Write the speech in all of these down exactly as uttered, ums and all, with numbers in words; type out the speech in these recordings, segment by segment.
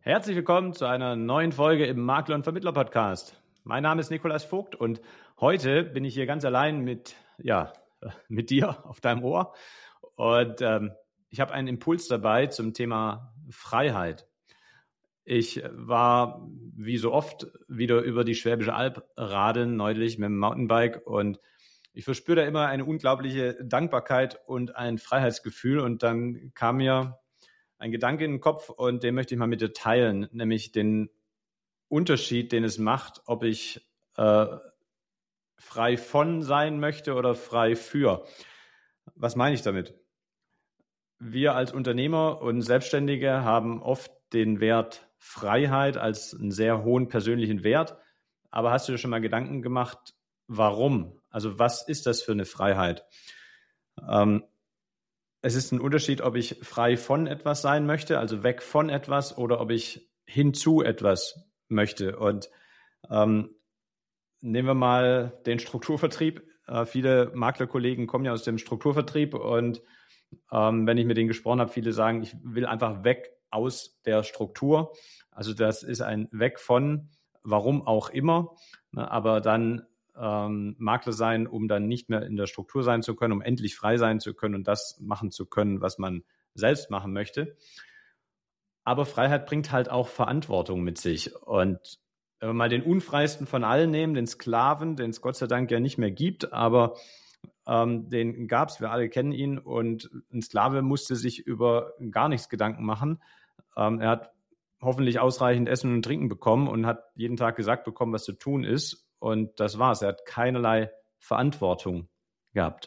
Herzlich willkommen zu einer neuen Folge im Makler- und Vermittler-Podcast. Mein Name ist Nikolaus Vogt und heute bin ich hier ganz allein mit, ja, mit dir auf deinem Ohr. Und ähm, ich habe einen Impuls dabei zum Thema Freiheit. Ich war, wie so oft, wieder über die Schwäbische Alb radeln, neulich mit dem Mountainbike. Und ich verspüre da immer eine unglaubliche Dankbarkeit und ein Freiheitsgefühl. Und dann kam mir ein Gedanke in den Kopf und den möchte ich mal mit dir teilen, nämlich den Unterschied, den es macht, ob ich äh, frei von sein möchte oder frei für. Was meine ich damit? Wir als Unternehmer und Selbstständige haben oft den Wert Freiheit als einen sehr hohen persönlichen Wert. Aber hast du dir schon mal Gedanken gemacht, warum? Also was ist das für eine Freiheit? Ähm, Es ist ein Unterschied, ob ich frei von etwas sein möchte, also weg von etwas, oder ob ich hinzu etwas möchte. Und ähm, nehmen wir mal den Strukturvertrieb. Äh, viele Maklerkollegen kommen ja aus dem Strukturvertrieb und ähm, wenn ich mit denen gesprochen habe, viele sagen, ich will einfach weg aus der Struktur. Also das ist ein Weg von, warum auch immer, ne, aber dann ähm, Makler sein, um dann nicht mehr in der Struktur sein zu können, um endlich frei sein zu können und das machen zu können, was man selbst machen möchte. Aber Freiheit bringt halt auch Verantwortung mit sich. Und wenn wir mal den unfreiesten von allen nehmen, den Sklaven, den es Gott sei Dank ja nicht mehr gibt, aber ähm, den gab es, wir alle kennen ihn. Und ein Sklave musste sich über gar nichts Gedanken machen. Ähm, er hat hoffentlich ausreichend Essen und Trinken bekommen und hat jeden Tag gesagt bekommen, was zu tun ist. Und das war's. Er hat keinerlei Verantwortung gehabt.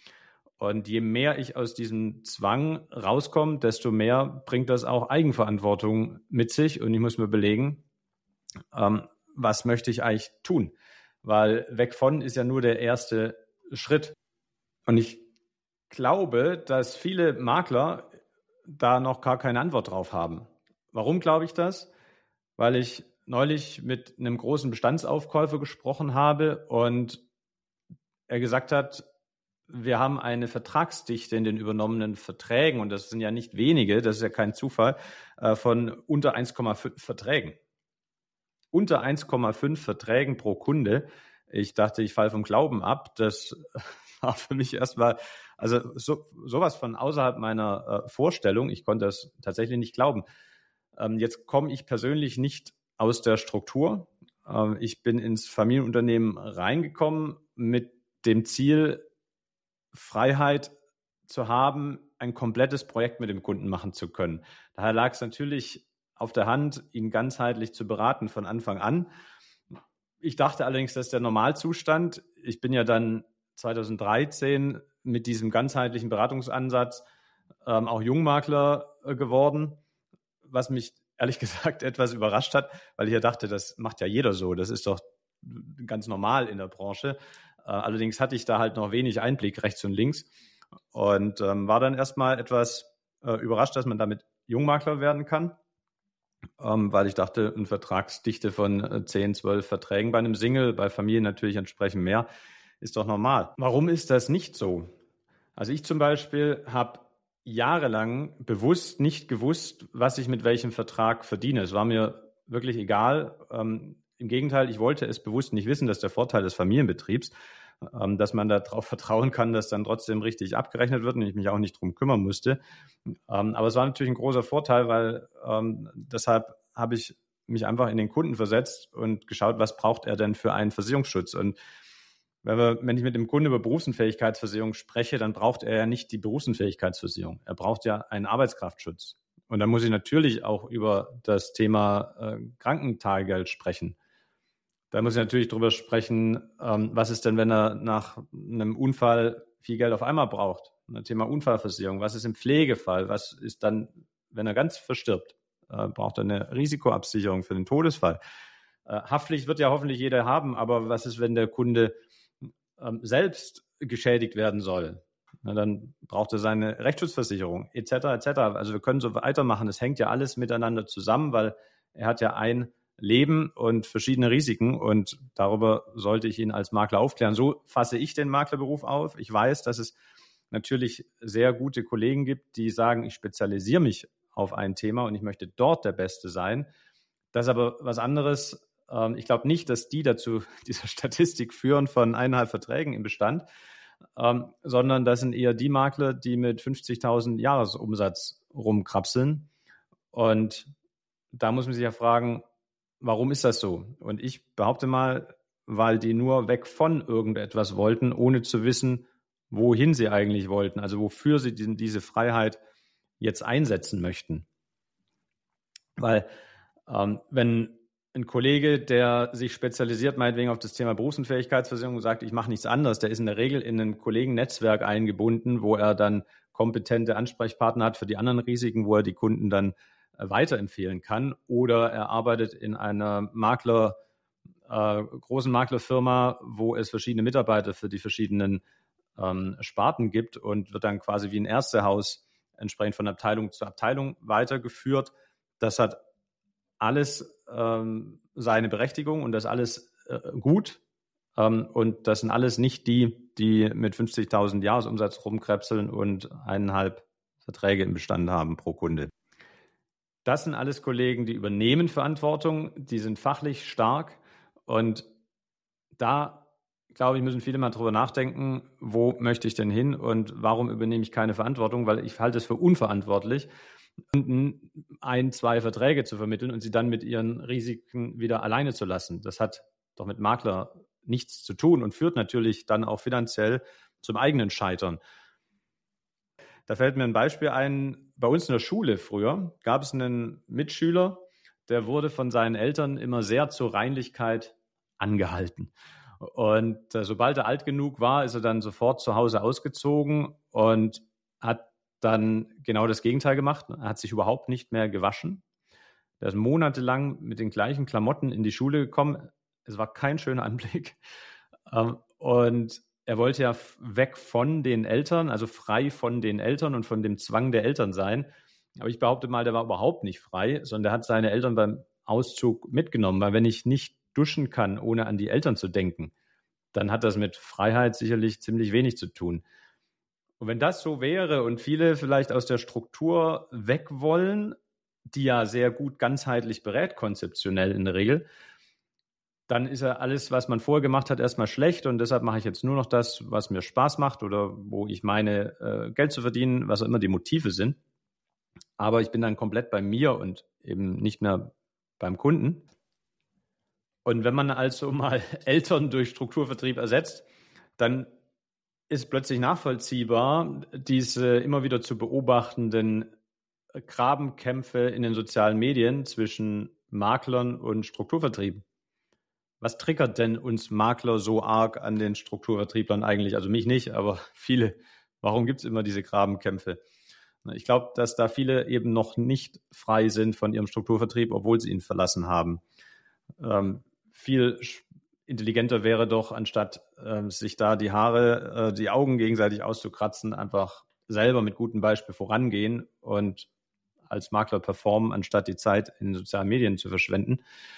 Und je mehr ich aus diesem Zwang rauskomme, desto mehr bringt das auch Eigenverantwortung mit sich. Und ich muss mir überlegen, ähm, was möchte ich eigentlich tun? Weil weg von ist ja nur der erste Schritt. Und ich glaube, dass viele Makler da noch gar keine Antwort drauf haben. Warum glaube ich das? Weil ich neulich mit einem großen Bestandsaufkäufer gesprochen habe und er gesagt hat, wir haben eine Vertragsdichte in den übernommenen Verträgen, und das sind ja nicht wenige, das ist ja kein Zufall, von unter eins Komma fünf Verträgen. Unter eins Komma fünf Verträgen pro Kunde. Ich dachte, ich falle vom Glauben ab. Das war für mich erstmal, also so, sowas von außerhalb meiner äh, Vorstellung. Ich konnte das tatsächlich nicht glauben. Ähm, jetzt komme ich persönlich nicht aus der Struktur. Ähm, ich bin ins Familienunternehmen reingekommen mit dem Ziel, Freiheit zu haben, ein komplettes Projekt mit dem Kunden machen zu können. Daher lag es natürlich auf der Hand, ihn ganzheitlich zu beraten von Anfang an. Ich dachte allerdings, das ist der Normalzustand. Ich bin ja dann zweitausenddreizehn mit diesem ganzheitlichen Beratungsansatz ähm, auch Jungmakler äh, geworden, was mich ehrlich gesagt etwas überrascht hat, weil ich ja dachte, das macht ja jeder so. Das ist doch ganz normal in der Branche. Äh, allerdings hatte ich da halt noch wenig Einblick rechts und links und ähm, war dann erstmal etwas äh, überrascht, dass man damit Jungmakler werden kann, ähm, weil ich dachte, eine Vertragsdichte von zehn, zwölf Verträgen bei einem Single, bei Familien natürlich entsprechend mehr, ist doch normal. Warum ist das nicht so? Also ich zum Beispiel habe jahrelang bewusst nicht gewusst, was ich mit welchem Vertrag verdiene. Es war mir wirklich egal. Ähm, im Gegenteil, ich wollte es bewusst nicht wissen. Das ist der Vorteil des Familienbetriebs, ähm, dass man darauf vertrauen kann, dass dann trotzdem richtig abgerechnet wird und ich mich auch nicht drum kümmern musste. Ähm, aber es war natürlich ein großer Vorteil, weil ähm, deshalb habe ich mich einfach in den Kunden versetzt und geschaut, was braucht er denn für einen Versicherungsschutz. Und wenn, wir, wenn ich mit dem Kunden über Berufsunfähigkeitsversicherung spreche, dann braucht er ja nicht die Berufsunfähigkeitsversicherung. Er braucht ja einen Arbeitskraftschutz. Und dann muss ich natürlich auch über das Thema äh, Krankentagegeld sprechen. Da muss ich natürlich drüber sprechen, ähm, was ist denn, wenn er nach einem Unfall viel Geld auf einmal braucht? Das Thema Unfallversicherung. Was ist im Pflegefall? Was ist dann, wenn er ganz verstirbt? Äh, braucht er eine Risikoabsicherung für den Todesfall? Äh, Haftpflicht wird ja hoffentlich jeder haben, aber was ist, wenn der Kunde ähm, selbst geschädigt werden soll? Na, dann braucht er seine Rechtsschutzversicherung et cetera et cetera. Also wir können so weitermachen. Es hängt ja alles miteinander zusammen, weil er hat ja ein Leben und verschiedene Risiken und darüber sollte ich ihn als Makler aufklären. So fasse ich den Maklerberuf auf. Ich weiß, dass es natürlich sehr gute Kollegen gibt, die sagen, ich spezialisiere mich auf ein Thema und ich möchte dort der Beste sein. Das ist aber was anderes. Ähm, ich glaube nicht, dass die dazu diese Statistik führen von eineinhalb Verträgen im Bestand, ähm, sondern das sind eher die Makler, die mit fünfzigtausend Jahresumsatz rumkrapseln. Und da muss man sich ja fragen, warum ist das so? Und ich behaupte mal, weil die nur weg von irgendetwas wollten, ohne zu wissen, wohin sie eigentlich wollten, also wofür sie diese Freiheit jetzt einsetzen möchten. Weil ähm, wenn ein Kollege, der sich spezialisiert, meinetwegen auf das Thema Berufsunfähigkeitsversicherung, sagt, ich mache nichts anderes, der ist in der Regel in ein Kollegennetzwerk eingebunden, wo er dann kompetente Ansprechpartner hat für die anderen Risiken, wo er die Kunden dann äh, weiterempfehlen kann. Oder er arbeitet in einer Makler, äh, großen Maklerfirma, wo es verschiedene Mitarbeiter für die verschiedenen ähm, Sparten gibt und wird dann quasi wie ein Ärztehaus entsprechend von Abteilung zu Abteilung weitergeführt. Das hat alles ähm, seine Berechtigung und das alles äh, gut. Ähm, und das sind alles nicht die, die mit fünfzigtausend Jahresumsatz rumkrebseln und eineinhalb Verträge im Bestand haben pro Kunde. Das sind alles Kollegen, die übernehmen Verantwortung, die sind fachlich stark und da, glaube ich, müssen viele mal drüber nachdenken, wo möchte ich denn hin und warum übernehme ich keine Verantwortung, weil ich halte es für unverantwortlich, ein, zwei Verträge zu vermitteln und sie dann mit ihren Risiken wieder alleine zu lassen. Das hat doch mit Makler nichts zu tun und führt natürlich dann auch finanziell zum eigenen Scheitern. Da fällt mir ein Beispiel ein. Bei uns in der Schule früher gab es einen Mitschüler, der wurde von seinen Eltern immer sehr zur Reinlichkeit angehalten. Und äh, sobald er alt genug war, ist er dann sofort zu Hause ausgezogen und hat dann genau das Gegenteil gemacht. Er hat sich überhaupt nicht mehr gewaschen. Er ist monatelang mit den gleichen Klamotten in die Schule gekommen. Es war kein schöner Anblick. Und er wollte ja weg von den Eltern, also frei von den Eltern und von dem Zwang der Eltern sein. Aber ich behaupte mal, der war überhaupt nicht frei, sondern der hat seine Eltern beim Auszug mitgenommen. Weil wenn ich nicht duschen kann, ohne an die Eltern zu denken, dann hat das mit Freiheit sicherlich ziemlich wenig zu tun. Und wenn das so wäre und viele vielleicht aus der Struktur weg wollen, die ja sehr gut ganzheitlich berät, konzeptionell in der Regel, dann ist ja alles, was man vorher gemacht hat, erstmal schlecht und deshalb mache ich jetzt nur noch das, was mir Spaß macht oder wo ich meine, äh, Geld zu verdienen, was auch immer die Motive sind. Aber ich bin dann komplett bei mir und eben nicht mehr beim Kunden. Und wenn man also mal Eltern durch Strukturvertrieb ersetzt, dann ist plötzlich nachvollziehbar, diese immer wieder zu beobachtenden Grabenkämpfe in den sozialen Medien zwischen Maklern und Strukturvertrieben. Was triggert denn uns Makler so arg an den Strukturvertrieblern eigentlich? Also mich nicht, aber viele. Warum gibt es immer diese Grabenkämpfe? Ich glaube, dass da viele eben noch nicht frei sind von ihrem Strukturvertrieb, obwohl sie ihn verlassen haben. Ähm, viel intelligenter wäre doch, anstatt äh, sich da die Haare, äh, die Augen gegenseitig auszukratzen, einfach selber mit gutem Beispiel vorangehen und als Makler performen, anstatt die Zeit in den sozialen Medien zu verschwenden.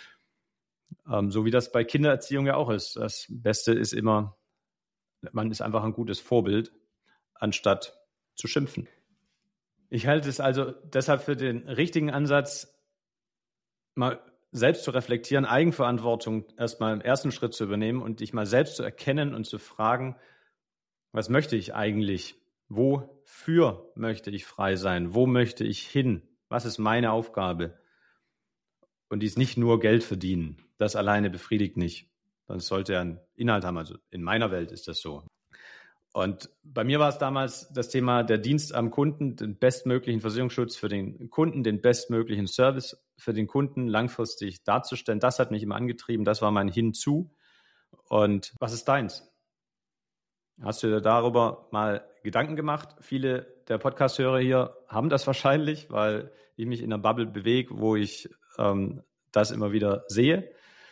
Ähm, so wie das bei Kindererziehung ja auch ist. Das Beste ist immer, man ist einfach ein gutes Vorbild, anstatt zu schimpfen. Ich halte es also deshalb für den richtigen Ansatz, mal selbst zu reflektieren, Eigenverantwortung erstmal im ersten Schritt zu übernehmen und dich mal selbst zu erkennen und zu fragen, was möchte ich eigentlich? Wofür möchte ich frei sein? Wo möchte ich hin? Was ist meine Aufgabe? Und dies nicht nur Geld verdienen. Das alleine befriedigt nicht. Das sollte ja einen Inhalt haben. Also in meiner Welt ist das so. Und bei mir war es damals das Thema der Dienst am Kunden, den bestmöglichen Versicherungsschutz für den Kunden, den bestmöglichen Service für den Kunden langfristig darzustellen. Das hat mich immer angetrieben. Das war mein Hinzu. Und was ist deins? Hast du dir darüber mal Gedanken gemacht? Viele der Podcast-Hörer hier haben das wahrscheinlich, weil ich mich in einer Bubble bewege, wo ich ähm, das immer wieder sehe.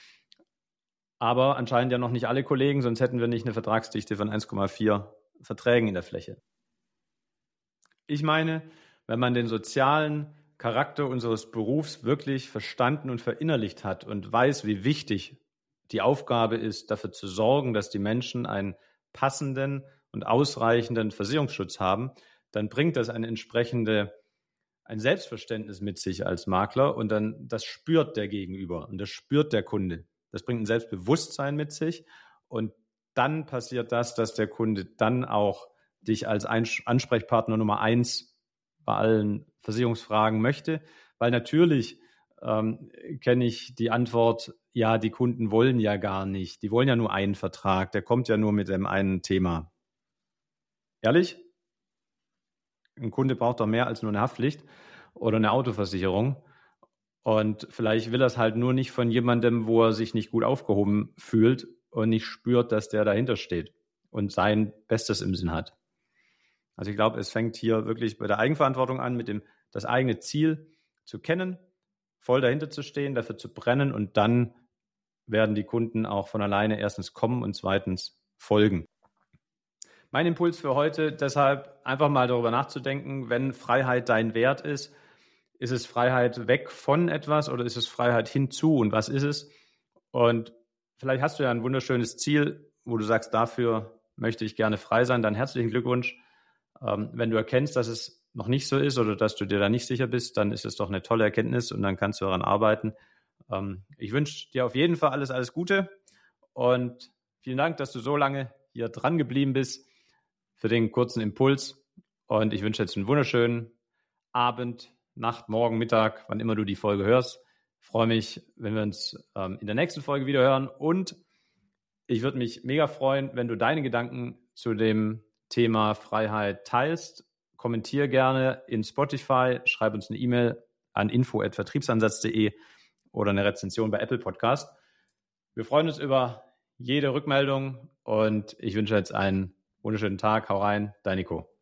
Aber anscheinend ja noch nicht alle Kollegen, sonst hätten wir nicht eine Vertragsdichte von eins Komma vier Verträgen in der Fläche. Ich meine, wenn man den sozialen Charakter unseres Berufs wirklich verstanden und verinnerlicht hat und weiß, wie wichtig die Aufgabe ist, dafür zu sorgen, dass die Menschen einen passenden und ausreichenden Versicherungsschutz haben, dann bringt das eine entsprechende ein Selbstverständnis mit sich als Makler und dann das spürt der Gegenüber und das spürt der Kunde. Das bringt ein Selbstbewusstsein mit sich und dann passiert das, dass der Kunde dann auch dich als Ansprechpartner Nummer eins bei allen Versicherungsfragen möchte, weil natürlich ähm, kenne ich die Antwort, ja, die Kunden wollen ja gar nicht, die wollen ja nur einen Vertrag, der kommt ja nur mit dem einen Thema. Ehrlich? Ein Kunde braucht doch mehr als nur eine Haftpflicht oder eine Autoversicherung. Und vielleicht will er es halt nur nicht von jemandem, wo er sich nicht gut aufgehoben fühlt und nicht spürt, dass der dahinter steht und sein Bestes im Sinn hat. Also ich glaube, es fängt hier wirklich bei der Eigenverantwortung an, mit dem das eigene Ziel zu kennen, voll dahinter zu stehen, dafür zu brennen und dann werden die Kunden auch von alleine erstens kommen und zweitens folgen. Mein Impuls für heute deshalb einfach mal darüber nachzudenken, wenn Freiheit dein Wert ist, ist es Freiheit weg von etwas oder ist es Freiheit hinzu und was ist es? Und vielleicht hast du ja ein wunderschönes Ziel, wo du sagst, dafür möchte ich gerne frei sein, dann herzlichen Glückwunsch. Ähm, wenn du erkennst, dass es noch nicht so ist oder dass du dir da nicht sicher bist, dann ist es doch eine tolle Erkenntnis und dann kannst du daran arbeiten. Ähm, ich wünsche dir auf jeden Fall alles, alles Gute und vielen Dank, dass du so lange hier dran geblieben bist für den kurzen Impuls und ich wünsche jetzt einen wunderschönen Abend, Nacht, Morgen, Mittag, wann immer du die Folge hörst. Ich freue mich, wenn wir uns ähm, in der nächsten Folge wieder hören und ich würde mich mega freuen, wenn du deine Gedanken zu dem Thema Freiheit teilst. Kommentier gerne in Spotify, schreib uns eine E-Mail an info at vertriebsansatz punkt de oder eine Rezension bei Apple Podcast. Wir freuen uns über jede Rückmeldung und ich wünsche jetzt einen wunderschönen Tag. Hau rein, dein Nico.